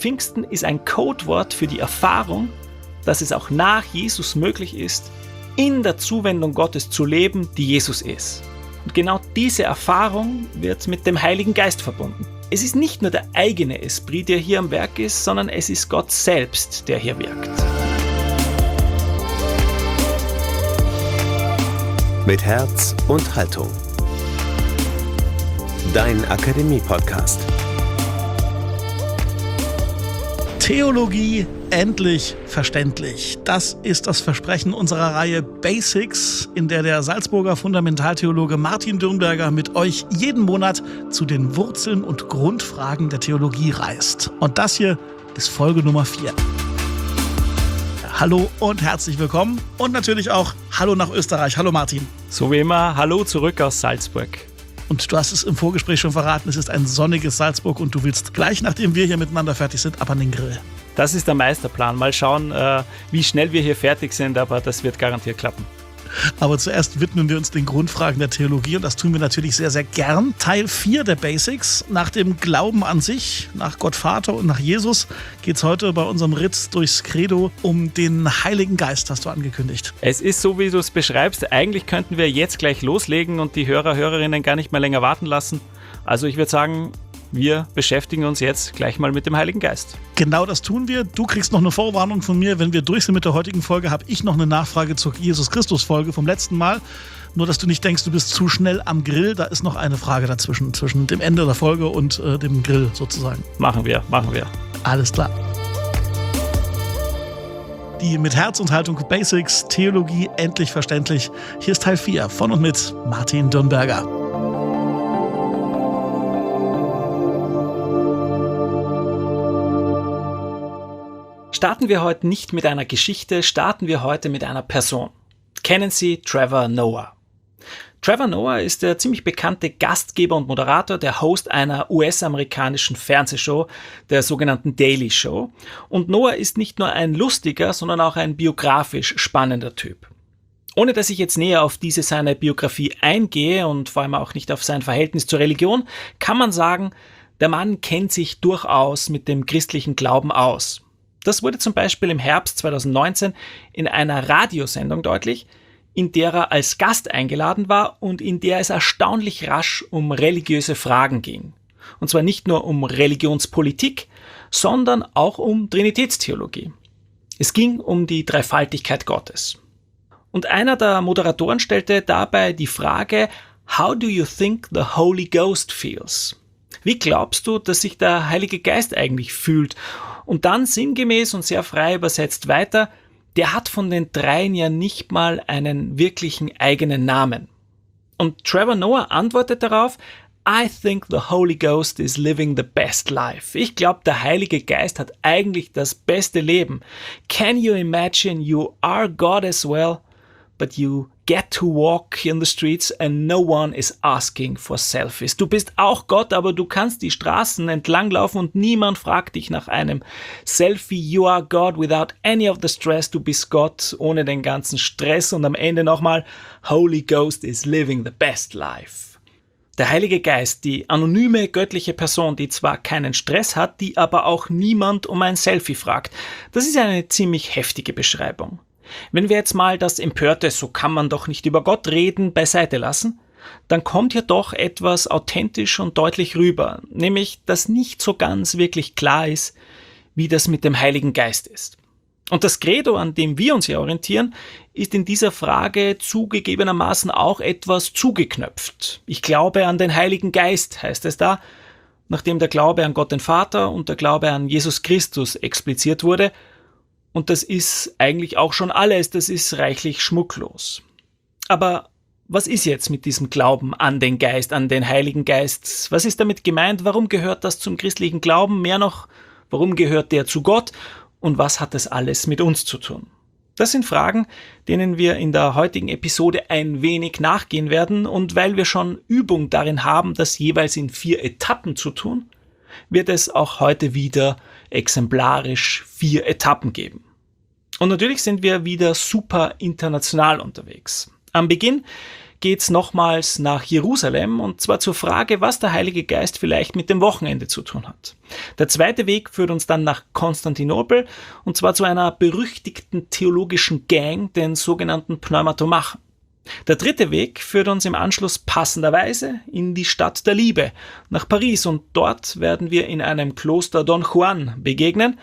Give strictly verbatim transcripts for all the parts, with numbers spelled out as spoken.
Pfingsten ist ein Codewort für die Erfahrung, dass es auch nach Jesus möglich ist, in der Zuwendung Gottes zu leben, die Jesus ist. Und genau diese Erfahrung wird mit dem Heiligen Geist verbunden. Es ist nicht nur der eigene Esprit, der hier am Werk ist, sondern es ist Gott selbst, der hier wirkt. Mit Herz und Haltung. Dein Akademie-Podcast. Theologie endlich verständlich. Das ist das Versprechen unserer Reihe Basics, in der der Salzburger Fundamentaltheologe Martin Dürnberger mit euch jeden Monat zu den Wurzeln und Grundfragen der Theologie reist. Und das hier ist Folge Nummer vier. Hallo und herzlich willkommen und natürlich auch Hallo nach Österreich. Hallo Martin. So wie immer, hallo zurück aus Salzburg. Und du hast es im Vorgespräch schon verraten, es ist ein sonniges Salzburg und du willst gleich, nachdem wir hier miteinander fertig sind, ab an den Grill. Das ist der Meisterplan. Mal schauen, äh, wie schnell wir hier fertig sind, aber das wird garantiert klappen. Aber zuerst widmen wir uns den Grundfragen der Theologie und das tun wir natürlich sehr, sehr gern. Teil vier der Basics. Nach dem Glauben an sich, nach Gott Vater und nach Jesus geht es heute bei unserem Ritt durchs Credo um den Heiligen Geist, hast du angekündigt. Es ist so, wie du es beschreibst. Eigentlich könnten wir jetzt gleich loslegen und die Hörer, Hörerinnen gar nicht mehr länger warten lassen. Also ich würde sagen, wir beschäftigen uns jetzt gleich mal mit dem Heiligen Geist. Genau das tun wir. Du kriegst noch eine Vorwarnung von mir. Wenn wir durch sind mit der heutigen Folge, habe ich noch eine Nachfrage zur Jesus-Christus-Folge vom letzten Mal. Nur, dass du nicht denkst, du bist zu schnell am Grill. Da ist noch eine Frage dazwischen, zwischen dem Ende der Folge und äh, dem Grill sozusagen. Machen wir, machen wir. Alles klar. Die mit Herz und Haltung Basics, Theologie endlich verständlich. Hier ist Teil vier von und mit Martin Dürnberger. Starten wir heute nicht mit einer Geschichte, starten wir heute mit einer Person. Kennen Sie Trevor Noah? Trevor Noah ist der ziemlich bekannte Gastgeber und Moderator, der Host einer U S-amerikanischen Fernsehshow, der sogenannten Daily Show. Und Noah ist nicht nur ein lustiger, sondern auch ein biografisch spannender Typ. Ohne dass ich jetzt näher auf diese seine Biografie eingehe und vor allem auch nicht auf sein Verhältnis zur Religion, kann man sagen, der Mann kennt sich durchaus mit dem christlichen Glauben aus. Das wurde zum Beispiel im Herbst zweitausendneunzehn in einer Radiosendung deutlich, in der er als Gast eingeladen war und in der es erstaunlich rasch um religiöse Fragen ging. Und zwar nicht nur um Religionspolitik, sondern auch um Trinitätstheologie. Es ging um die Dreifaltigkeit Gottes. Und einer der Moderatoren stellte dabei die Frage, How do you think the Holy Ghost feels? Wie glaubst du, dass sich der Heilige Geist eigentlich fühlt? Und dann sinngemäß und sehr frei übersetzt weiter, der hat von den dreien ja nicht mal einen wirklichen eigenen Namen. Und Trevor Noah antwortet darauf, I think the Holy Ghost is living the best life. Ich glaube, der Heilige Geist hat eigentlich das beste Leben. Can you imagine you are God as well, but you get to walk in the streets and no one is asking for selfies. Du bist auch Gott, aber du kannst die Straßen entlanglaufen und niemand fragt dich nach einem Selfie. You are God without any of the stress. Du bist Gott ohne den ganzen Stress. Und am Ende nochmal, Holy Ghost is living the best life. Der Heilige Geist, die anonyme göttliche Person, die zwar keinen Stress hat, die aber auch niemand um ein Selfie fragt. Das ist eine ziemlich heftige Beschreibung. Wenn wir jetzt mal das empörte, so kann man doch nicht über Gott reden, beiseite lassen, dann kommt hier doch etwas authentisch und deutlich rüber, nämlich, dass nicht so ganz wirklich klar ist, wie das mit dem Heiligen Geist ist. Und das Credo, an dem wir uns hier orientieren, ist in dieser Frage zugegebenermaßen auch etwas zugeknöpft. Ich glaube an den Heiligen Geist, heißt es da, nachdem der Glaube an Gott den Vater und der Glaube an Jesus Christus expliziert wurde. Und das ist eigentlich auch schon alles, das ist reichlich schmucklos. Aber was ist jetzt mit diesem Glauben an den Geist, an den Heiligen Geist? Was ist damit gemeint? Warum gehört das zum christlichen Glauben? Mehr noch, warum gehört der zu Gott? Und was hat das alles mit uns zu tun? Das sind Fragen, denen wir in der heutigen Episode ein wenig nachgehen werden. Und weil wir schon Übung darin haben, das jeweils in vier Etappen zu tun, wird es auch heute wieder exemplarisch vier Etappen geben. Und natürlich sind wir wieder super international unterwegs. Am Beginn geht's nochmals nach Jerusalem und zwar zur Frage, was der Heilige Geist vielleicht mit dem Wochenende zu tun hat. Der zweite Weg führt uns dann nach Konstantinopel und zwar zu einer berüchtigten theologischen Gang, den sogenannten Pneumatomachen. Der dritte Weg führt uns im Anschluss passenderweise in die Stadt der Liebe, nach Paris, und dort werden wir in einem Kloster Don Juan begegnen.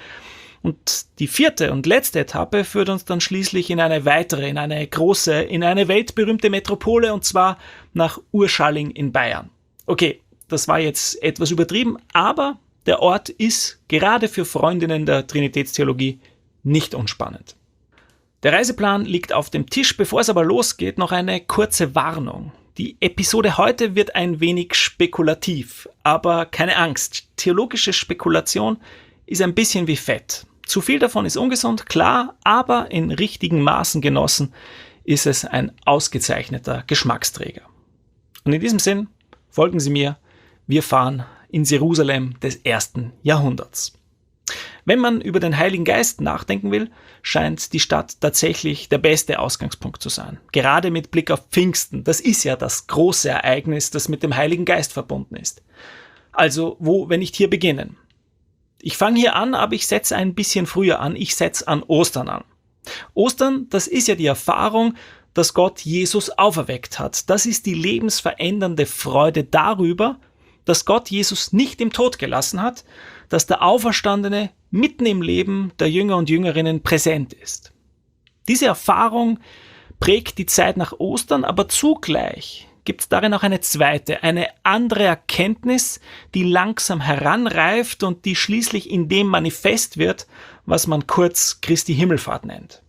Und die vierte und letzte Etappe führt uns dann schließlich in eine weitere, in eine große, in eine weltberühmte Metropole, und zwar nach Urschalling in Bayern. Okay, das war jetzt etwas übertrieben, aber der Ort ist gerade für Freundinnen der Trinitätstheologie nicht unspannend. Der Reiseplan liegt auf dem Tisch. Bevor es aber losgeht, noch eine kurze Warnung. Die Episode heute wird ein wenig spekulativ, aber keine Angst. Theologische Spekulation ist ein bisschen wie Fett. Zu viel davon ist ungesund, klar, aber in richtigen Maßen genossen ist es ein ausgezeichneter Geschmacksträger. Und in diesem Sinn, folgen Sie mir, wir fahren ins Jerusalem des ersten Jahrhunderts. Wenn man über den Heiligen Geist nachdenken will, scheint die Stadt tatsächlich der beste Ausgangspunkt zu sein. Gerade mit Blick auf Pfingsten, das ist ja das große Ereignis, das mit dem Heiligen Geist verbunden ist. Also, wo, wenn nicht hier beginnen? Ich fange hier an, aber ich setze ein bisschen früher an, ich setze an Ostern an. Ostern, das ist ja die Erfahrung, dass Gott Jesus auferweckt hat. Das ist die lebensverändernde Freude darüber, dass Gott Jesus nicht im Tod gelassen hat, dass der Auferstandene mitten im Leben der Jünger und Jüngerinnen präsent ist. Diese Erfahrung prägt die Zeit nach Ostern, aber zugleich gibt es darin auch eine zweite, eine andere Erkenntnis, die langsam heranreift und die schließlich in dem manifest wird, was man kurz Christi Himmelfahrt nennt.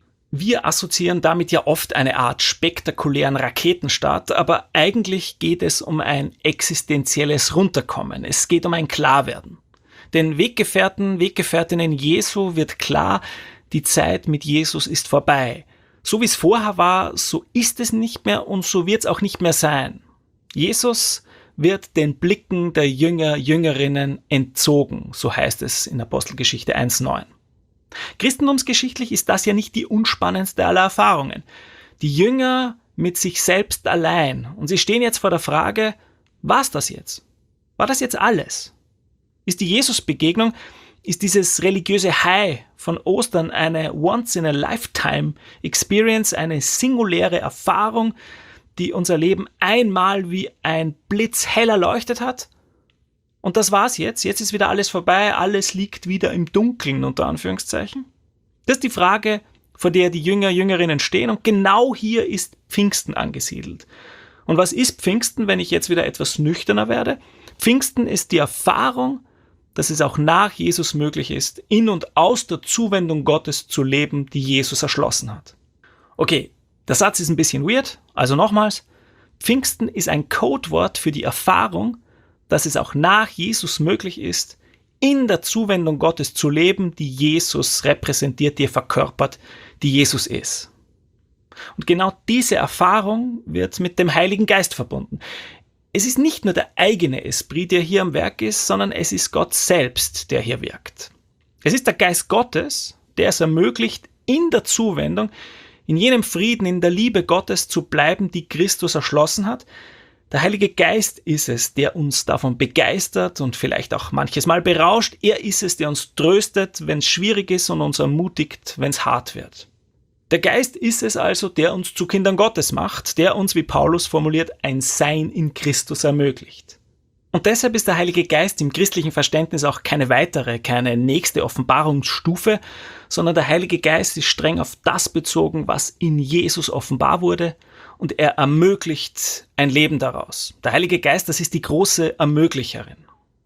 Wir assoziieren damit ja oft eine Art spektakulären Raketenstart, aber eigentlich geht es um ein existenzielles Runterkommen. Es geht um ein Klarwerden. Den Weggefährten, Weggefährtinnen Jesu wird klar, die Zeit mit Jesus ist vorbei. So wie es vorher war, so ist es nicht mehr und so wird es auch nicht mehr sein. Jesus wird den Blicken der Jünger, Jüngerinnen entzogen, so heißt es in Apostelgeschichte eins neun. Christentumsgeschichtlich ist das ja nicht die unspannendste aller Erfahrungen. Die Jünger mit sich selbst allein, und sie stehen jetzt vor der Frage, war's das jetzt? War das jetzt alles? Ist die Jesus-Begegnung, ist dieses religiöse High von Ostern eine Once-in-a-Lifetime-Experience, eine singuläre Erfahrung, die unser Leben einmal wie ein Blitz hell erleuchtet hat? Und das war's jetzt. Jetzt ist wieder alles vorbei, alles liegt wieder im Dunkeln, unter Anführungszeichen. Das ist die Frage, vor der die Jünger, Jüngerinnen stehen, und genau hier ist Pfingsten angesiedelt. Und was ist Pfingsten, wenn ich jetzt wieder etwas nüchterner werde? Pfingsten ist die Erfahrung, dass es auch nach Jesus möglich ist, in und aus der Zuwendung Gottes zu leben, die Jesus erschlossen hat. Okay, der Satz ist ein bisschen weird, also nochmals, Pfingsten ist ein Codewort für die Erfahrung, dass es auch nach Jesus möglich ist, in der Zuwendung Gottes zu leben, die Jesus repräsentiert, die er verkörpert, die Jesus ist. Und genau diese Erfahrung wird mit dem Heiligen Geist verbunden. Es ist nicht nur der eigene Esprit, der hier am Werk ist, sondern es ist Gott selbst, der hier wirkt. Es ist der Geist Gottes, der es ermöglicht, in der Zuwendung, in jenem Frieden, in der Liebe Gottes zu bleiben, die Christus erschlossen hat. Der Heilige Geist ist es, der uns davon begeistert und vielleicht auch manches Mal berauscht. Er ist es, der uns tröstet, wenn es schwierig ist, und uns ermutigt, wenn es hart wird. Der Geist ist es also, der uns zu Kindern Gottes macht, der uns, wie Paulus formuliert, ein Sein in Christus ermöglicht. Und deshalb ist der Heilige Geist im christlichen Verständnis auch keine weitere, keine nächste Offenbarungsstufe, sondern der Heilige Geist ist streng auf das bezogen, was in Jesus offenbar wurde, und er ermöglicht ein Leben daraus. Der Heilige Geist, das ist die große Ermöglicherin.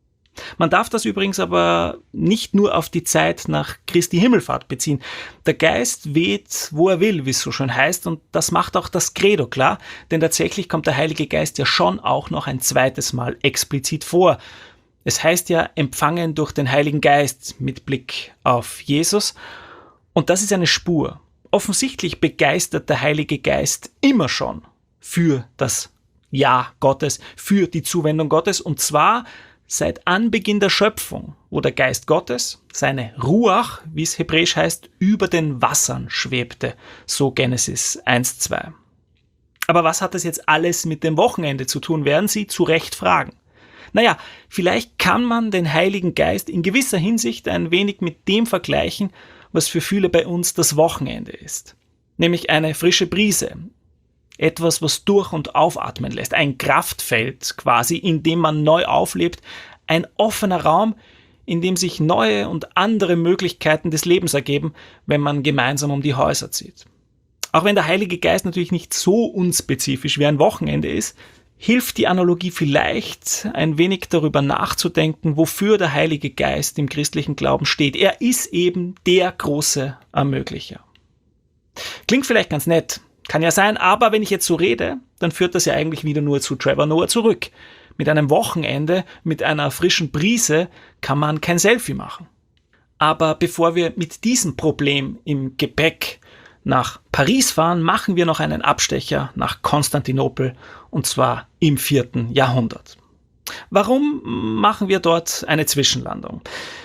Man darf das übrigens aber nicht nur auf die Zeit nach Christi Himmelfahrt beziehen. Der Geist weht, wo er will, wie es so schön heißt, und das macht auch das Credo klar, denn tatsächlich kommt der Heilige Geist ja schon auch noch ein zweites Mal explizit vor. Es heißt ja, empfangen durch den Heiligen Geist mit Blick auf Jesus, und das ist eine Spur. Offensichtlich begeistert der Heilige Geist immer schon für das Ja Gottes, für die Zuwendung Gottes, und zwar seit Anbeginn der Schöpfung, wo der Geist Gottes, seine Ruach, wie es hebräisch heißt, über den Wassern schwebte, so Genesis eins zwei. Aber was hat das jetzt alles mit dem Wochenende zu tun, werden Sie zu Recht fragen. Naja, vielleicht kann man den Heiligen Geist in gewisser Hinsicht ein wenig mit dem vergleichen, was für viele bei uns das Wochenende ist. Nämlich eine frische Brise. Etwas, was durch- und aufatmen lässt. Ein Kraftfeld quasi, in dem man neu auflebt. Ein offener Raum, in dem sich neue und andere Möglichkeiten des Lebens ergeben, wenn man gemeinsam um die Häuser zieht. Auch wenn der Heilige Geist natürlich nicht so unspezifisch wie ein Wochenende ist, hilft die Analogie vielleicht, ein wenig darüber nachzudenken, wofür der Heilige Geist im christlichen Glauben steht. Er ist eben der große Ermöglicher. Klingt vielleicht ganz nett, kann ja sein, aber wenn ich jetzt so rede, dann führt das ja eigentlich wieder nur zu Trevor Noah zurück. Mit einem Wochenende, mit einer frischen Brise kann man kein Selfie machen. Aber bevor wir mit diesem Problem im Gepäck nach Paris fahren, machen wir noch einen Abstecher nach Konstantinopel, und zwar im vierten Jahrhundert. Warum machen wir dort eine Zwischenlandung?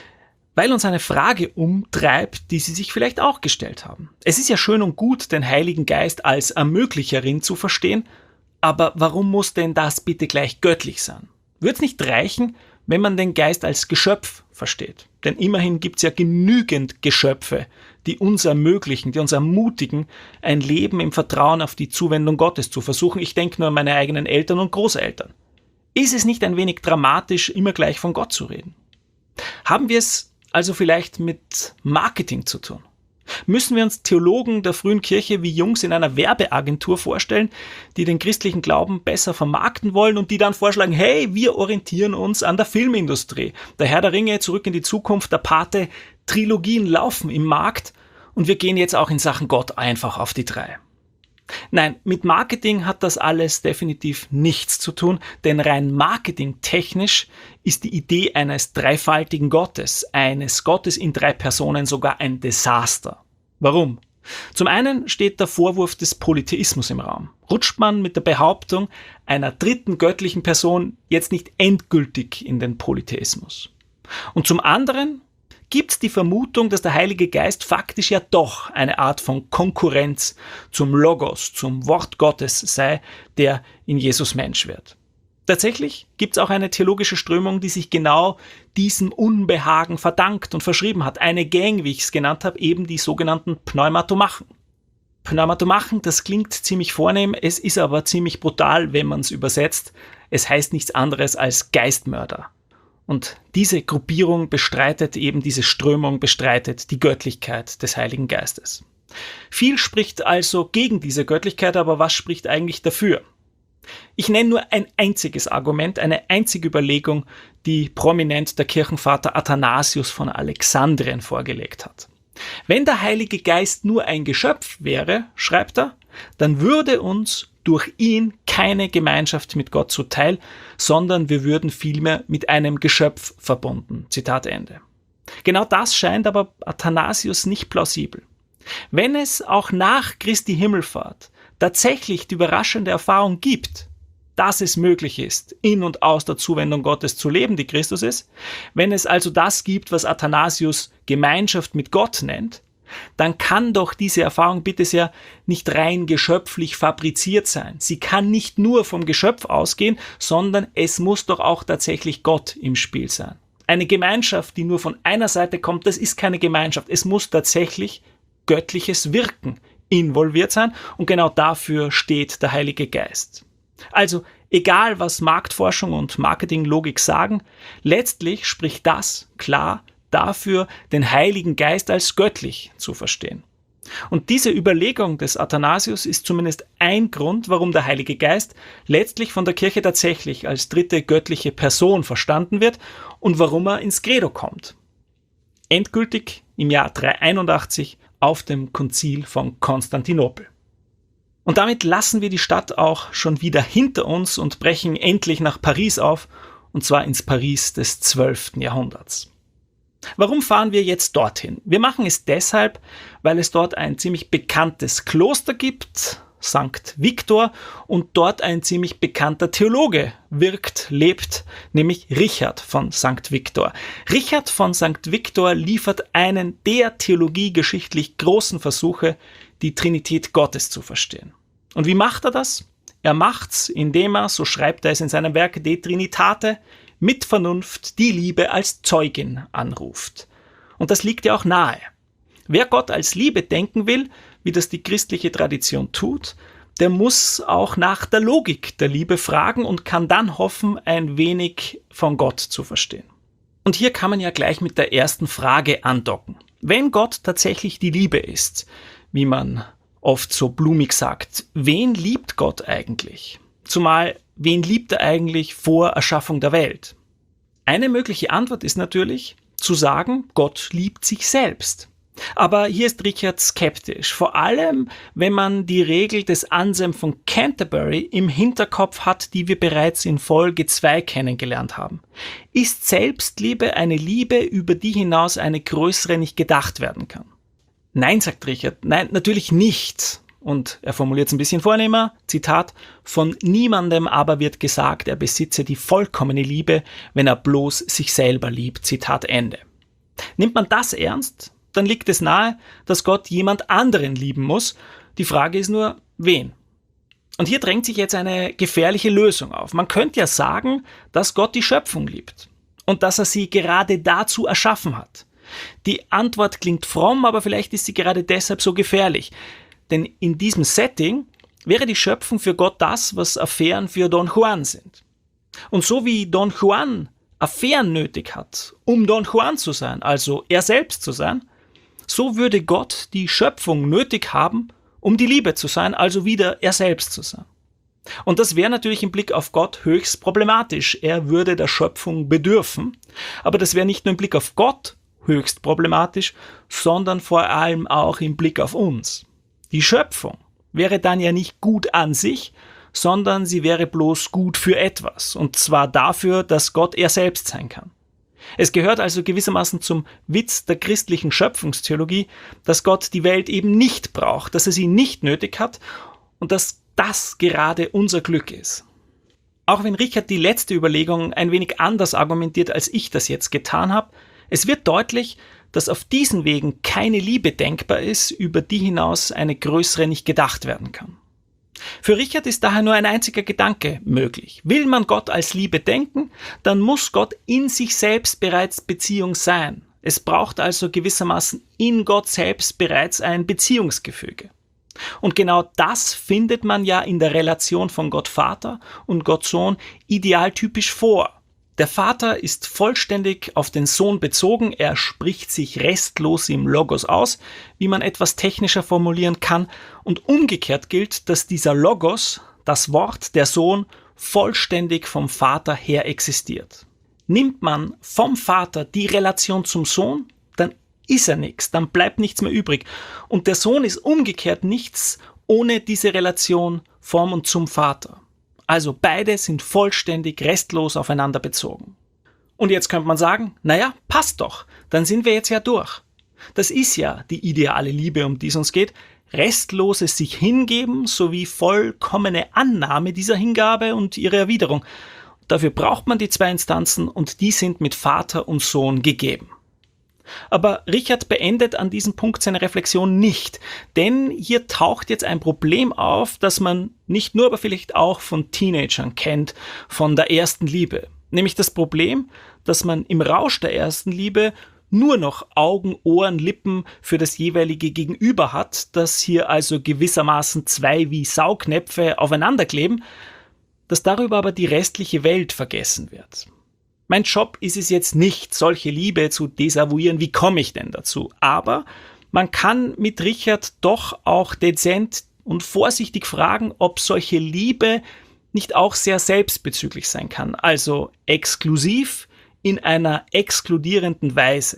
Weil uns eine Frage umtreibt, die Sie sich vielleicht auch gestellt haben. Es ist ja schön und gut, den Heiligen Geist als Ermöglicherin zu verstehen, aber warum muss denn das bitte gleich göttlich sein? Wird es nicht reichen, wenn man den Geist als Geschöpf versteht? Denn immerhin gibt es ja genügend Geschöpfe, die uns ermöglichen, die uns ermutigen, ein Leben im Vertrauen auf die Zuwendung Gottes zu versuchen. Ich denke nur an meine eigenen Eltern und Großeltern. Ist es nicht ein wenig dramatisch, immer gleich von Gott zu reden? Haben wir es also vielleicht mit Marketing zu tun? Müssen wir uns Theologen der frühen Kirche wie Jungs in einer Werbeagentur vorstellen, die den christlichen Glauben besser vermarkten wollen und die dann vorschlagen, hey, wir orientieren uns an der Filmindustrie. Der Herr der Ringe, Zurück in die Zukunft, der Pate, Trilogien laufen im Markt und wir gehen jetzt auch in Sachen Gott einfach auf die drei. Nein, mit Marketing hat das alles definitiv nichts zu tun, denn rein marketingtechnisch ist die Idee eines dreifaltigen Gottes, eines Gottes in drei Personen sogar ein Desaster. Warum? Zum einen steht der Vorwurf des Polytheismus im Raum. Rutscht man mit der Behauptung einer dritten göttlichen Person jetzt nicht endgültig in den Polytheismus? Und zum anderen gibt es die Vermutung, dass der Heilige Geist faktisch ja doch eine Art von Konkurrenz zum Logos, zum Wort Gottes sei, der in Jesus Mensch wird. Tatsächlich gibt es auch eine theologische Strömung, die sich genau diesem Unbehagen verdankt und verschrieben hat. Eine Gang, wie ich es genannt habe, eben die sogenannten Pneumatomachen. Pneumatomachen, das klingt ziemlich vornehm, es ist aber ziemlich brutal, wenn man es übersetzt. Es heißt nichts anderes als Geistmörder. Und diese Gruppierung bestreitet eben, diese Strömung bestreitet die Göttlichkeit des Heiligen Geistes. Viel spricht also gegen diese Göttlichkeit, aber was spricht eigentlich dafür? Ich nenne nur ein einziges Argument, eine einzige Überlegung, die prominent der Kirchenvater Athanasius von Alexandrien vorgelegt hat. Wenn der Heilige Geist nur ein Geschöpf wäre, schreibt er, dann würde uns durch ihn keine Gemeinschaft mit Gott zuteil, sondern wir würden vielmehr mit einem Geschöpf verbunden. Zitat Ende. Genau das scheint aber Athanasius nicht plausibel. Wenn es auch nach Christi Himmelfahrt tatsächlich die überraschende Erfahrung gibt, dass es möglich ist, in und aus der Zuwendung Gottes zu leben, die Christus ist, wenn es also das gibt, was Athanasius Gemeinschaft mit Gott nennt, dann kann doch diese Erfahrung bitte sehr nicht rein geschöpflich fabriziert sein. Sie kann nicht nur vom Geschöpf ausgehen, sondern es muss doch auch tatsächlich Gott im Spiel sein. Eine Gemeinschaft, die nur von einer Seite kommt, das ist keine Gemeinschaft. Es muss tatsächlich göttliches Wirken involviert sein und genau dafür steht der Heilige Geist. Also, egal was Marktforschung und Marketinglogik sagen, letztlich spricht das klar dafür, den Heiligen Geist als göttlich zu verstehen. Und diese Überlegung des Athanasius ist zumindest ein Grund, warum der Heilige Geist letztlich von der Kirche tatsächlich als dritte göttliche Person verstanden wird und warum er ins Credo kommt. Endgültig im Jahr dreihunderteinundachtzig auf dem Konzil von Konstantinopel. Und damit lassen wir die Stadt auch schon wieder hinter uns und brechen endlich nach Paris auf, und zwar ins Paris des zwölften Jahrhunderts. Warum fahren wir jetzt dorthin? Wir machen es deshalb, weil es dort ein ziemlich bekanntes Kloster gibt, Sankt Viktor, und dort ein ziemlich bekannter Theologe wirkt, lebt, nämlich Richard von Sankt Viktor. Richard von Sankt Viktor liefert einen der theologiegeschichtlich großen Versuche, die Trinität Gottes zu verstehen. Und wie macht er das? Er macht's, indem er, so schreibt er es in seinem Werk De Trinitate, mit Vernunft die Liebe als Zeugin anruft. Und das liegt ja auch nahe. Wer Gott als Liebe denken will, wie das die christliche Tradition tut, der muss auch nach der Logik der Liebe fragen und kann dann hoffen, ein wenig von Gott zu verstehen. Und hier kann man ja gleich mit der ersten Frage andocken. Wenn Gott tatsächlich die Liebe ist, wie man oft so blumig sagt, wen liebt Gott eigentlich? Zumal, wen liebt er eigentlich vor Erschaffung der Welt? Eine mögliche Antwort ist natürlich, zu sagen, Gott liebt sich selbst. Aber hier ist Richard skeptisch, vor allem wenn man die Regel des Anselm von Canterbury im Hinterkopf hat, die wir bereits in Folge zwei kennengelernt haben. Ist Selbstliebe eine Liebe, über die hinaus eine größere nicht gedacht werden kann? Nein, sagt Richard, nein, natürlich nicht. Und er formuliert es ein bisschen vornehmer, Zitat, von niemandem aber wird gesagt, er besitze die vollkommene Liebe, wenn er bloß sich selber liebt, Zitat Ende. Nimmt man das ernst, dann liegt es nahe, dass Gott jemand anderen lieben muss. Die Frage ist nur, wen? Und hier drängt sich jetzt eine gefährliche Lösung auf. Man könnte ja sagen, dass Gott die Schöpfung liebt und dass er sie gerade dazu erschaffen hat. Die Antwort klingt fromm, aber vielleicht ist sie gerade deshalb so gefährlich. Denn in diesem Setting wäre die Schöpfung für Gott das, was Affären für Don Juan sind. Und so wie Don Juan Affären nötig hat, um Don Juan zu sein, also er selbst zu sein, so würde Gott die Schöpfung nötig haben, um die Liebe zu sein, also wieder er selbst zu sein. Und das wäre natürlich im Blick auf Gott höchst problematisch. Er würde der Schöpfung bedürfen, aber das wäre nicht nur im Blick auf Gott höchst problematisch, sondern vor allem auch im Blick auf uns. Die Schöpfung wäre dann ja nicht gut an sich, sondern sie wäre bloß gut für etwas, und zwar dafür, dass Gott er selbst sein kann. Es gehört also gewissermaßen zum Witz der christlichen Schöpfungstheologie, dass Gott die Welt eben nicht braucht, dass er sie nicht nötig hat und dass das gerade unser Glück ist. Auch wenn Richard die letzte Überlegung ein wenig anders argumentiert, als ich das jetzt getan habe, es wird deutlich, dass auf diesen Wegen keine Liebe denkbar ist, über die hinaus eine größere nicht gedacht werden kann. Für Richard ist daher nur ein einziger Gedanke möglich. Will man Gott als Liebe denken, dann muss Gott in sich selbst bereits Beziehung sein. Es braucht also gewissermaßen in Gott selbst bereits ein Beziehungsgefüge. Und genau das findet man ja in der Relation von Gott Vater und Gott Sohn idealtypisch vor. Der Vater ist vollständig auf den Sohn bezogen, er spricht sich restlos im Logos aus, wie man etwas technischer formulieren kann, und umgekehrt gilt, dass dieser Logos, das Wort, der Sohn, vollständig vom Vater her existiert. Nimmt man vom Vater die Relation zum Sohn, dann ist er nichts, dann bleibt nichts mehr übrig. Und der Sohn ist umgekehrt nichts ohne diese Relation vom und zum Vater. Also beide sind vollständig restlos aufeinander bezogen. Und jetzt könnte man sagen, naja, passt doch, dann sind wir jetzt ja durch. Das ist ja die ideale Liebe, um die es uns geht. Restloses sich hingeben sowie vollkommene Annahme dieser Hingabe und ihre Erwiderung. Dafür braucht man die zwei Instanzen und die sind mit Vater und Sohn gegeben. Aber Richard beendet an diesem Punkt seine Reflexion nicht, denn hier taucht jetzt ein Problem auf, das man nicht nur, aber vielleicht auch von Teenagern kennt, von der ersten Liebe. Nämlich das Problem, dass man im Rausch der ersten Liebe nur noch Augen, Ohren, Lippen für das jeweilige Gegenüber hat, dass hier also gewissermaßen zwei wie Saugnäpfe aufeinander kleben, dass darüber aber die restliche Welt vergessen wird. Mein Job ist es jetzt nicht, solche Liebe zu desavouieren, wie komme ich denn dazu? Aber man kann mit Richard doch auch dezent und vorsichtig fragen, ob solche Liebe nicht auch sehr selbstbezüglich sein kann, also exklusiv in einer exkludierenden Weise.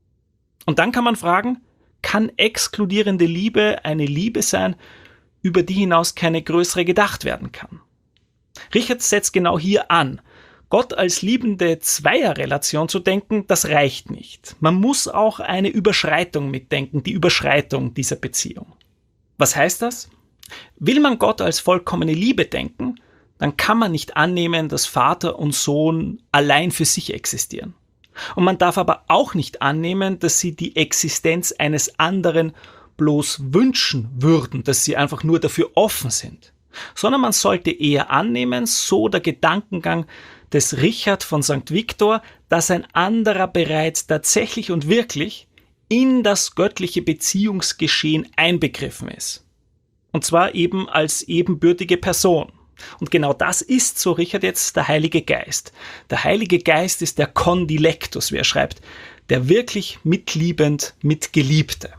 Und dann kann man fragen, kann exkludierende Liebe eine Liebe sein, über die hinaus keine größere gedacht werden kann? Richard setzt genau hier an. Gott als liebende Zweierrelation zu denken, das reicht nicht. Man muss auch eine Überschreitung mitdenken, die Überschreitung dieser Beziehung. Was heißt das? Will man Gott als vollkommene Liebe denken, dann kann man nicht annehmen, dass Vater und Sohn allein für sich existieren. Und man darf aber auch nicht annehmen, dass sie die Existenz eines anderen bloß wünschen würden, dass sie einfach nur dafür offen sind. sondern man sollte eher annehmen, so der Gedankengang des Richard von Sankt Viktor, dass ein anderer bereits tatsächlich und wirklich in das göttliche Beziehungsgeschehen einbegriffen ist. Und zwar eben als ebenbürtige Person. Und genau das ist, so Richard jetzt, der Heilige Geist. Der Heilige Geist ist der Condilectus, wie er schreibt, der wirklich mitliebend Mitgeliebte.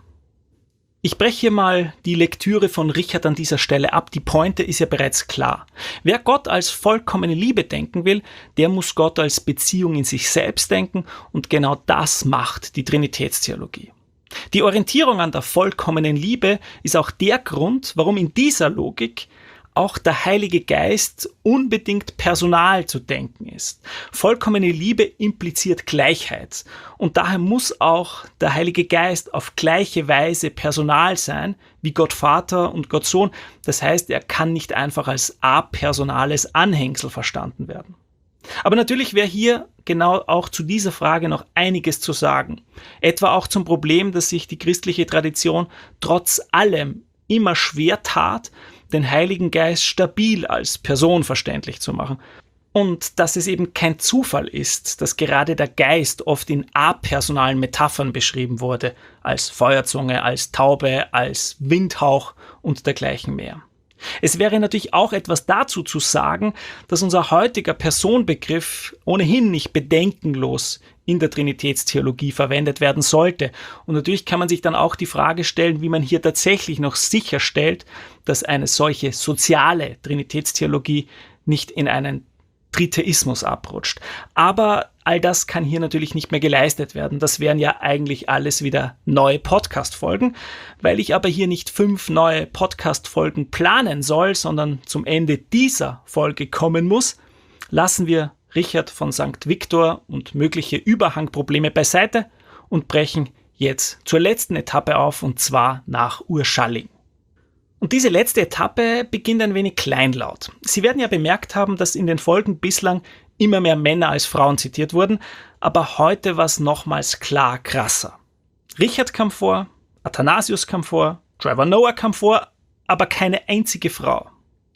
Ich breche hier mal die Lektüre von Richard an dieser Stelle ab. Die Pointe ist ja bereits klar. Wer Gott als vollkommene Liebe denken will, der muss Gott als Beziehung in sich selbst denken und genau das macht die Trinitätstheologie. Die Orientierung an der vollkommenen Liebe ist auch der Grund, warum in dieser Logik auch der Heilige Geist unbedingt personal zu denken ist. Vollkommene Liebe impliziert Gleichheit und daher muss auch der Heilige Geist auf gleiche Weise personal sein wie Gott Vater und Gott Sohn. Das heißt, er kann nicht einfach als apersonales Anhängsel verstanden werden. Aber natürlich wäre hier genau auch zu dieser Frage noch einiges zu sagen. Etwa auch zum Problem, dass sich die christliche Tradition trotz allem immer schwer tat, den Heiligen Geist stabil als Person verständlich zu machen. Und dass es eben kein Zufall ist, dass gerade der Geist oft in apersonalen Metaphern beschrieben wurde, als Feuerzunge, als Taube, als Windhauch und dergleichen mehr. Es wäre natürlich auch etwas dazu zu sagen, dass unser heutiger Personenbegriff ohnehin nicht bedenkenlos in der Trinitätstheologie verwendet werden sollte. Und natürlich kann man sich dann auch die Frage stellen, wie man hier tatsächlich noch sicherstellt, dass eine solche soziale Trinitätstheologie nicht in einen Tritheismus abrutscht. Aber all das kann hier natürlich nicht mehr geleistet werden. Das wären ja eigentlich alles wieder neue Podcast-Folgen. Weil ich aber hier nicht fünf neue Podcast-Folgen planen soll, sondern zum Ende dieser Folge kommen muss, lassen wir Richard von Sankt Viktor und mögliche Überhangprobleme beiseite und brechen jetzt zur letzten Etappe auf, und zwar nach Urschalling. Und diese letzte Etappe beginnt ein wenig kleinlaut. Sie werden ja bemerkt haben, dass in den Folgen bislang immer mehr Männer als Frauen zitiert wurden, aber heute war es nochmals klar krasser. Richard kam vor, Athanasius kam vor, Trevor Noah kam vor, aber keine einzige Frau.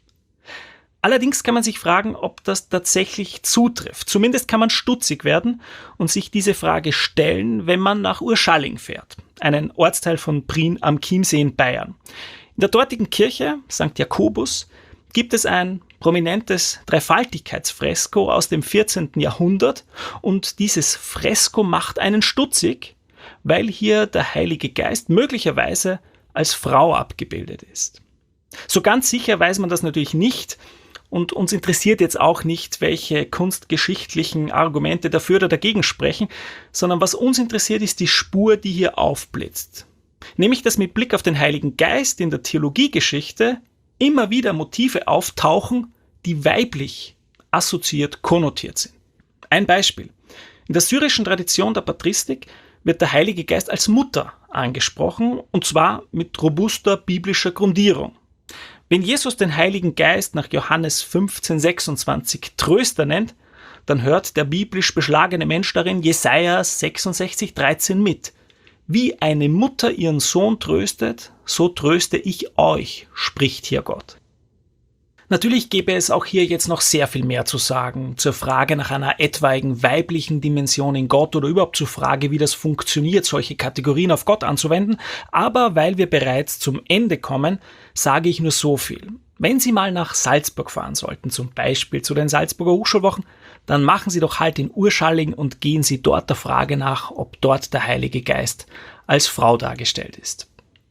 Allerdings kann man sich fragen, ob das tatsächlich zutrifft. Zumindest kann man stutzig werden und sich diese Frage stellen, wenn man nach Urschalling fährt, einen Ortsteil von Prien am Chiemsee in Bayern. In der dortigen Kirche, Sankt Jakobus, gibt es ein prominentes Dreifaltigkeitsfresko aus dem vierzehnten Jahrhundert und dieses Fresko macht einen stutzig, weil hier der Heilige Geist möglicherweise als Frau abgebildet ist. So ganz sicher weiß man das natürlich nicht. Und uns interessiert jetzt auch nicht, welche kunstgeschichtlichen Argumente dafür oder dagegen sprechen, sondern was uns interessiert, ist die Spur, die hier aufblitzt. Nämlich, dass mit Blick auf den Heiligen Geist in der Theologiegeschichte immer wieder Motive auftauchen, die weiblich assoziiert konnotiert sind. Ein Beispiel. In der syrischen Tradition der Patristik wird der Heilige Geist als Mutter angesprochen, und zwar mit robuster biblischer Grundierung. Wenn Jesus den Heiligen Geist nach Johannes fünfzehn sechsundzwanzig Tröster nennt, dann hört der biblisch beschlagene Mensch darin Jesaja sechsundsechzig dreizehn mit. Wie eine Mutter ihren Sohn tröstet, so tröste ich euch, spricht hier Gott. Natürlich gäbe es auch hier jetzt noch sehr viel mehr zu sagen, zur Frage nach einer etwaigen weiblichen Dimension in Gott oder überhaupt zur Frage, wie das funktioniert, solche Kategorien auf Gott anzuwenden, aber weil wir bereits zum Ende kommen, sage ich nur so viel. Wenn Sie mal nach Salzburg fahren sollten, zum Beispiel zu den Salzburger Hochschulwochen, dann machen Sie doch halt in Urschalling und gehen Sie dort der Frage nach, ob dort der Heilige Geist als Frau dargestellt ist.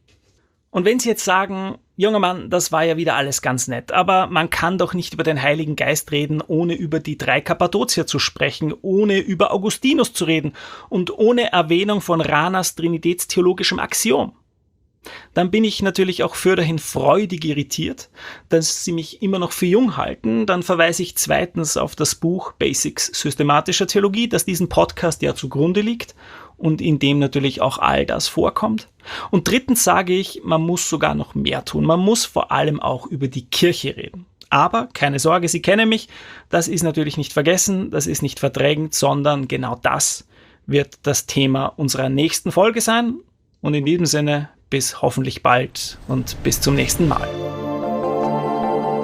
Und wenn Sie jetzt sagen, junger Mann, das war ja wieder alles ganz nett, aber man kann doch nicht über den Heiligen Geist reden, ohne über die drei Kappadozier zu sprechen, ohne über Augustinus zu reden und ohne Erwähnung von Ranas trinitätstheologischem Axiom. Dann bin ich natürlich auch fürderhin freudig irritiert, dass Sie mich immer noch für jung halten. Dann verweise ich zweitens auf das Buch Basics systematischer Theologie, das diesem Podcast ja zugrunde liegt und in dem natürlich auch all das vorkommt. Und drittens sage ich, man muss sogar noch mehr tun. Man muss vor allem auch über die Kirche reden. Aber keine Sorge, Sie kennen mich, das ist natürlich nicht vergessen, das ist nicht verdrängt, sondern genau das wird das Thema unserer nächsten Folge sein. Und in diesem Sinne, bis hoffentlich bald und bis zum nächsten Mal.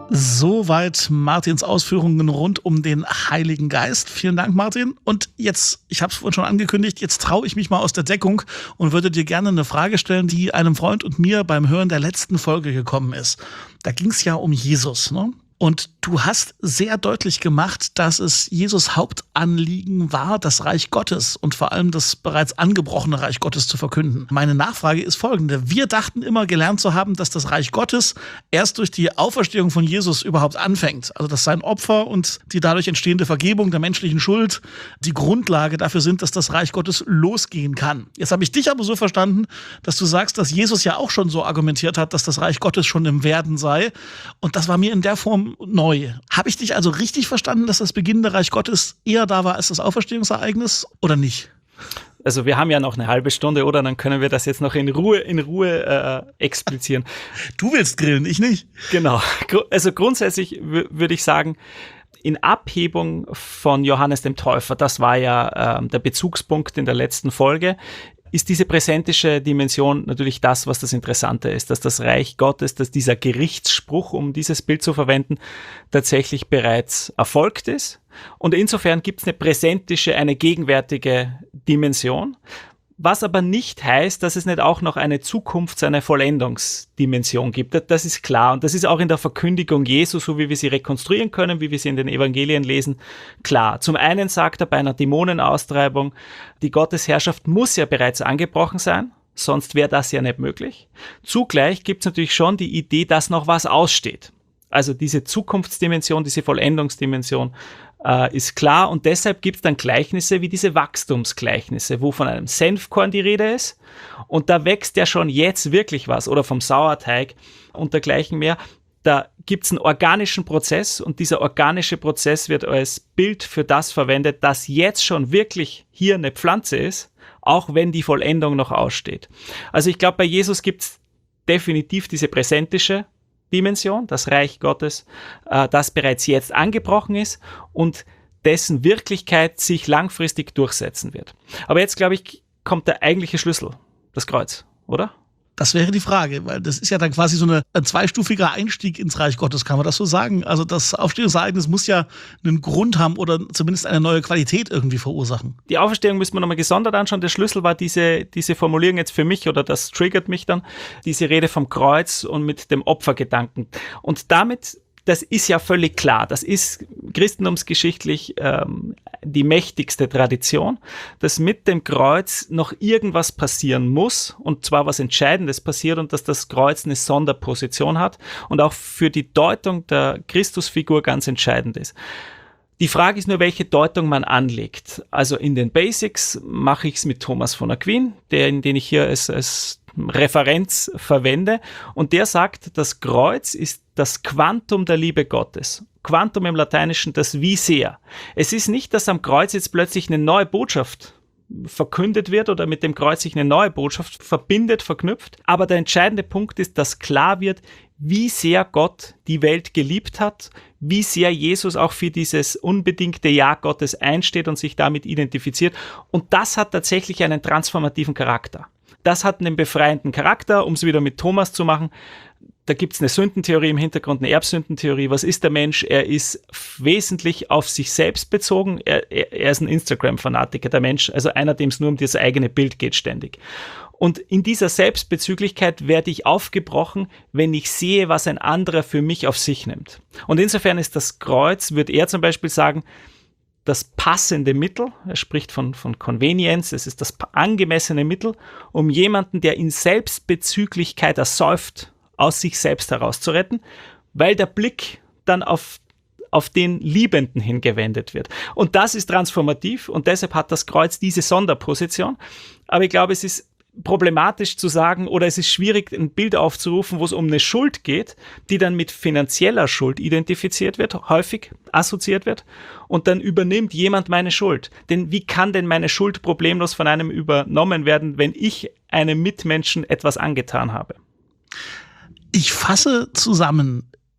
Soweit Martins Ausführungen rund um den Heiligen Geist. Vielen Dank, Martin. Und jetzt, ich habe es vorhin schon angekündigt, jetzt traue ich mich mal aus der Deckung und würde dir gerne eine Frage stellen, die einem Freund und mir beim Hören der letzten Folge gekommen ist. Da ging es ja um Jesus, ne? Und du hast sehr deutlich gemacht, dass es Jesus Hauptanliegen war, das Reich Gottes und vor allem das bereits angebrochene Reich Gottes zu verkünden. Meine Nachfrage ist folgende. Wir dachten immer gelernt zu haben, dass das Reich Gottes erst durch die Auferstehung von Jesus überhaupt anfängt. Also dass sein Opfer und die dadurch entstehende Vergebung der menschlichen Schuld die Grundlage dafür sind, dass das Reich Gottes losgehen kann. Jetzt habe ich dich aber so verstanden, dass du sagst, dass Jesus ja auch schon so argumentiert hat, dass das Reich Gottes schon im Werden sei. Und das war mir in der Form neu. Habe ich dich also richtig verstanden, dass das beginnende Reich Gottes eher da war als das Auferstehungsereignis oder nicht? Also wir haben ja noch eine halbe Stunde, oder? Dann können wir das jetzt noch in Ruhe, in Ruhe äh, explizieren. Du willst grillen, ich nicht. Genau. Also grundsätzlich w- würde ich sagen, in Abhebung von Johannes dem Täufer, das war ja äh, der Bezugspunkt in der letzten Folge, ist diese präsentische Dimension natürlich das, was das Interessante ist, dass das Reich Gottes, dass dieser Gerichtsspruch, um dieses Bild zu verwenden, tatsächlich bereits erfolgt ist. Und insofern gibt es eine präsentische, eine gegenwärtige Dimension, was aber nicht heißt, dass es nicht auch noch eine Zukunfts-, eine Vollendungsdimension gibt. Das ist klar. Und das ist auch in der Verkündigung Jesu, so wie wir sie rekonstruieren können, wie wir sie in den Evangelien lesen, klar. Zum einen sagt er bei einer Dämonenaustreibung, die Gottesherrschaft muss ja bereits angebrochen sein, sonst wäre das ja nicht möglich. Zugleich gibt es natürlich schon die Idee, dass noch was aussteht. Also diese Zukunftsdimension, diese Vollendungsdimension äh, ist klar, und deshalb gibt es dann Gleichnisse wie diese Wachstumsgleichnisse, wo von einem Senfkorn die Rede ist, und da wächst ja schon jetzt wirklich was, oder vom Sauerteig und dergleichen mehr. Da gibt es einen organischen Prozess, und dieser organische Prozess wird als Bild für das verwendet, dass jetzt schon wirklich hier eine Pflanze ist, auch wenn die Vollendung noch aussteht. Also ich glaube, bei Jesus gibt es definitiv diese präsentische Dimension, das Reich Gottes, äh, das bereits jetzt angebrochen ist und dessen Wirklichkeit sich langfristig durchsetzen wird. Aber jetzt, glaube ich, kommt der eigentliche Schlüssel, das Kreuz, oder? Das wäre die Frage, weil das ist ja dann quasi so eine, ein zweistufiger Einstieg ins Reich Gottes, kann man das so sagen? Also das Aufstehungsereignis muss ja einen Grund haben oder zumindest eine neue Qualität irgendwie verursachen. Die Auferstehung müssen wir nochmal gesondert anschauen. Der Schlüssel war diese, diese Formulierung jetzt für mich, oder das triggert mich dann, diese Rede vom Kreuz und mit dem Opfergedanken. Und damit, das ist ja völlig klar, das ist christentumsgeschichtlich ähm, die mächtigste Tradition, dass mit dem Kreuz noch irgendwas passieren muss, und zwar was Entscheidendes passiert, und dass das Kreuz eine Sonderposition hat und auch für die Deutung der Christusfigur ganz entscheidend ist. Die Frage ist nur, welche Deutung man anlegt. Also in den Basics mache ich es mit Thomas von Aquin, den, den ich hier als, als Referenz verwende, und der sagt, das Kreuz ist das Quantum der Liebe Gottes. Quantum im Lateinischen, das wie sehr. Es ist nicht, dass am Kreuz jetzt plötzlich eine neue Botschaft verkündet wird oder mit dem Kreuz sich eine neue Botschaft verbindet, verknüpft, aber der entscheidende Punkt ist, dass klar wird, wie sehr Gott die Welt geliebt hat, wie sehr Jesus auch für dieses unbedingte Ja Gottes einsteht und sich damit identifiziert, und das hat tatsächlich einen transformativen Charakter. Das hat einen befreienden Charakter, um es wieder mit Thomas zu machen. Da gibt es eine Sündentheorie im Hintergrund, eine Erbsündentheorie. Was ist der Mensch? Er ist wesentlich auf sich selbst bezogen. Er, er, er ist ein Instagram-Fanatiker, der Mensch, also einer, dem es nur um das eigene Bild geht ständig. Und in dieser Selbstbezüglichkeit werde ich aufgebrochen, wenn ich sehe, was ein anderer für mich auf sich nimmt. Und insofern ist das Kreuz, würde er zum Beispiel sagen, das passende Mittel, er spricht von, von Convenience, es ist das angemessene Mittel, um jemanden, der in Selbstbezüglichkeit ersäuft, aus sich selbst herauszuretten, weil der Blick dann auf, auf den Liebenden hingewendet wird. Und das ist transformativ, und deshalb hat das Kreuz diese Sonderposition. Aber ich glaube, es ist problematisch zu sagen, oder es ist schwierig, ein Bild aufzurufen, wo es um eine Schuld geht, die dann mit finanzieller Schuld identifiziert wird, häufig assoziiert wird, und dann übernimmt jemand meine Schuld. Denn wie kann denn meine Schuld problemlos von einem übernommen werden, wenn ich einem Mitmenschen etwas angetan habe? Ich fasse zusammen.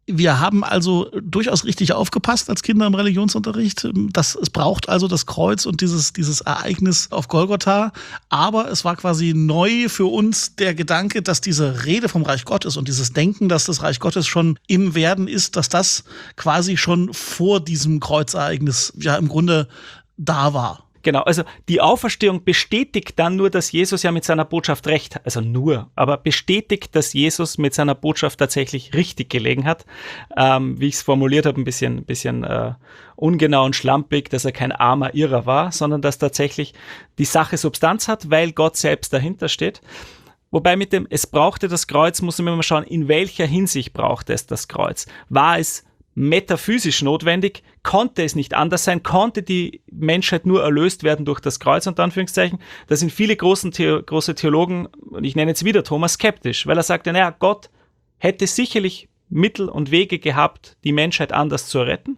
Wir haben also durchaus richtig aufgepasst als Kinder im Religionsunterricht. Das, es braucht also das Kreuz und dieses, dieses Ereignis auf Golgotha. Aber es war quasi neu für uns der Gedanke, dass diese Rede vom Reich Gottes und dieses Denken, dass das Reich Gottes schon im Werden ist, dass das quasi schon vor diesem Kreuzereignis ja im Grunde da war. Genau, also die Auferstehung bestätigt dann nur, dass Jesus ja mit seiner Botschaft recht hat, also nur, aber bestätigt, dass Jesus mit seiner Botschaft tatsächlich richtig gelegen hat. Ähm, wie ich es formuliert habe, ein bisschen, ein bisschen äh, ungenau und schlampig, dass er kein armer Irrer war, sondern dass tatsächlich die Sache Substanz hat, weil Gott selbst dahinter steht. Wobei mit dem, es brauchte das Kreuz, muss man immer schauen, in welcher Hinsicht brauchte es das Kreuz. War es metaphysisch notwendig, konnte es nicht anders sein, konnte die Menschheit nur erlöst werden durch das Kreuz, unter Anführungszeichen. Da sind viele großen Theo- große Theologen, und ich nenne jetzt wieder Thomas, skeptisch, weil er sagte, naja, Gott hätte sicherlich Mittel und Wege gehabt, die Menschheit anders zu retten,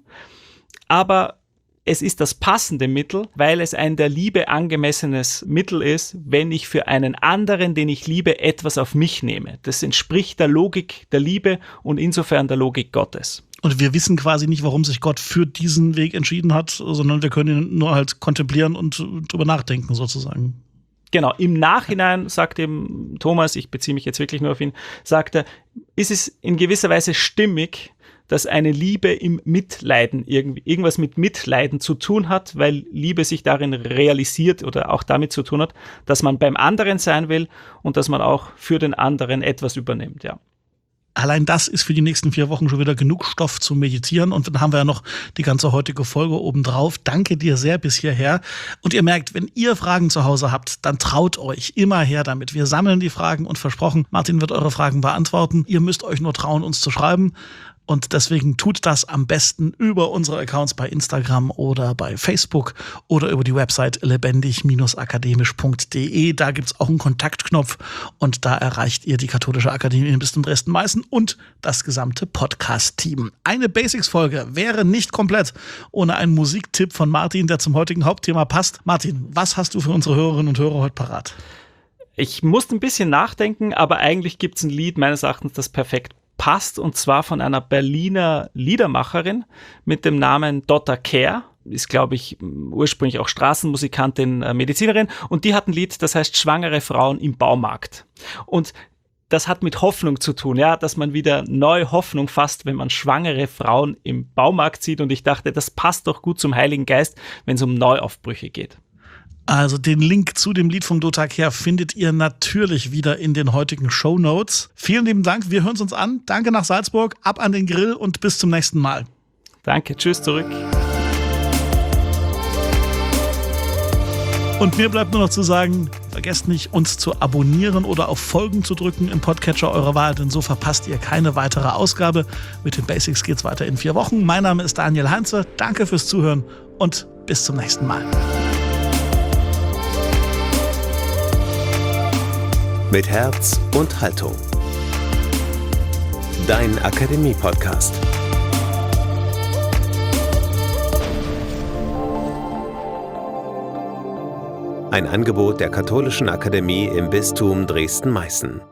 aber es ist das passende Mittel, weil es ein der Liebe angemessenes Mittel ist, wenn ich für einen anderen, den ich liebe, etwas auf mich nehme. Das entspricht der Logik der Liebe und insofern der Logik Gottes. Und wir wissen quasi nicht, warum sich Gott für diesen Weg entschieden hat, sondern wir können ihn nur halt kontemplieren und drüber nachdenken sozusagen. Genau, im Nachhinein sagt eben Thomas, ich beziehe mich jetzt wirklich nur auf ihn, sagt er, ist es in gewisser Weise stimmig, dass eine Liebe im Mitleiden, irgendwie, irgendwas mit Mitleiden zu tun hat, weil Liebe sich darin realisiert oder auch damit zu tun hat, dass man beim anderen sein will und dass man auch für den anderen etwas übernimmt, ja. Allein das ist für die nächsten vier Wochen schon wieder genug Stoff zu meditieren. Und dann haben wir ja noch die ganze heutige Folge obendrauf. Danke dir sehr bis hierher. Und ihr merkt, wenn ihr Fragen zu Hause habt, dann traut euch immer her damit. Wir sammeln die Fragen und versprochen, Martin wird eure Fragen beantworten. Ihr müsst euch nur trauen, uns zu schreiben. Und deswegen tut das am besten über unsere Accounts bei Instagram oder bei Facebook oder über die Website lebendig akademisch punkt de. Da gibt's auch einen Kontaktknopf und da erreicht ihr die Katholische Akademie in Bistum Dresden-Meißen und das gesamte Podcast-Team. Eine Basics-Folge wäre nicht komplett ohne einen Musiktipp von Martin, der zum heutigen Hauptthema passt. Martin, was hast du für unsere Hörerinnen und Hörer heute parat? Ich musste ein bisschen nachdenken, aber eigentlich gibt's ein Lied meines Erachtens, das perfekt passt, und zwar von einer Berliner Liedermacherin mit dem Namen Dotta Kehr. Ist, glaube ich, ursprünglich auch Straßenmusikantin, äh, Medizinerin, und die hat ein Lied, das heißt Schwangere Frauen im Baumarkt. Und das hat mit Hoffnung zu tun, ja, dass man wieder neue Hoffnung fasst, wenn man schwangere Frauen im Baumarkt sieht, und ich dachte, das passt doch gut zum Heiligen Geist, wenn es um Neuaufbrüche geht. Also den Link zu dem Lied vom Dotta Kehr findet ihr natürlich wieder in den heutigen Shownotes. Vielen lieben Dank, wir hören es uns an. Danke nach Salzburg, ab an den Grill und bis zum nächsten Mal. Danke, tschüss zurück. Und mir bleibt nur noch zu sagen, vergesst nicht, uns zu abonnieren oder auf Folgen zu drücken im Podcatcher eurer Wahl, denn so verpasst ihr keine weitere Ausgabe. Mit den Basics geht's weiter in vier Wochen. Mein Name ist Daniel Heinze, danke fürs Zuhören und bis zum nächsten Mal. Mit Herz und Haltung. Dein Akademie-Podcast. Ein Angebot der Katholischen Akademie im Bistum Dresden-Meißen.